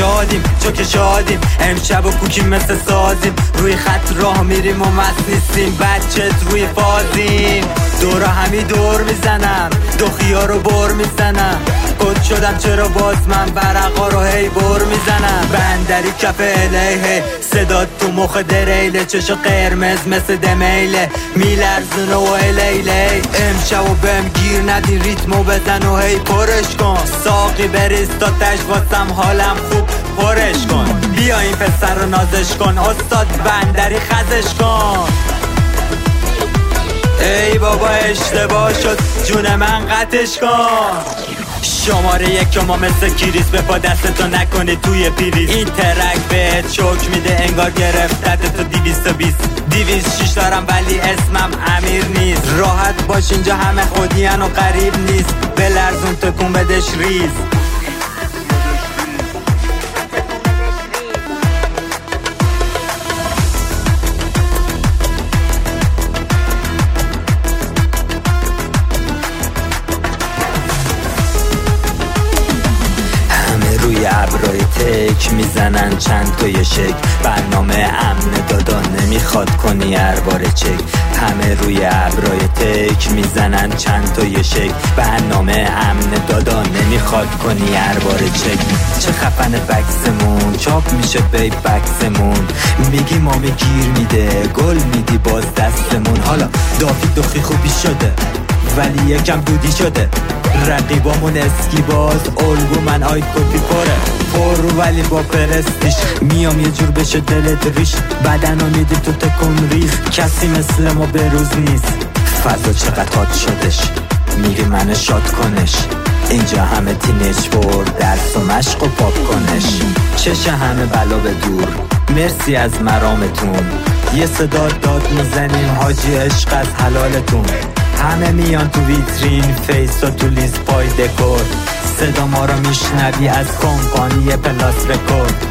شادیم چو که شادیم، امشب و کوکیم مثل سازیم، روی خط راه میریم و مست نیستیم، بچت روی فازیم. دورا همی دور میزنم، دو خیار رو بر میزنم، کد شدم چرا باز من برقا رو هی بر میزنم. بندری کف الیه صدا تو مخ دریله، چشو قرمز مثل دمیله میلرزونه و الیله. امشب و بهم گیر ندی ریتمو بزن و هی پرش کن، ساقی بریز تا تش واسم حالم خوب پرش کن. بیا این پسر رو نازش کن، استاد بندری خزش کن. ای بابا اشتباه شد جون من قطعش کن. شماره یک ما مثل کریس به پا دستتو نکنی توی پیریس، این ترک بهت شوک میده انگار گرفتت تو 206 دارم ولی اسمم امیر نیست. راحت باش اینجا همه خودیان و قریب نیست، بلرزون تکون بدش ریز. ابرای تک میزنن چند تا یه شک، برنامه امن دادا نمیخواد کنی اربار چک. همه روی ابرای تک میزنن چند تا یه شک، برنامه امن دادا نمیخواد کنی اربار چک. چه خفن بکسمون چاپ میشه بی بکسمون، میگی مامی گیر میده گل میدی باز دستمون. حالا دافی دخی خوبی شده ولی یکم دودی شده، رقیبامون اسکی باز الگو من آیکوپی پر ولی با پرستیش میام یه جور بشه دلت ریش، بدن رو میدی تو تکون ریز، کسی مثل ما بروز نیست. فضا چقدر هات شدش میگه منو شاد کنش، اینجا همه تینیج بور درس و مشق و پاپ کنش. چش همه بلا به دور مرسی از مرامتون، یه صدا داد میزنیم حاجی عشق از حلالتون. همه میان تو ویترین فیس و تو لیست پای دکور، صدا ما رو میشنوی از کمپانی پلاس رکورد.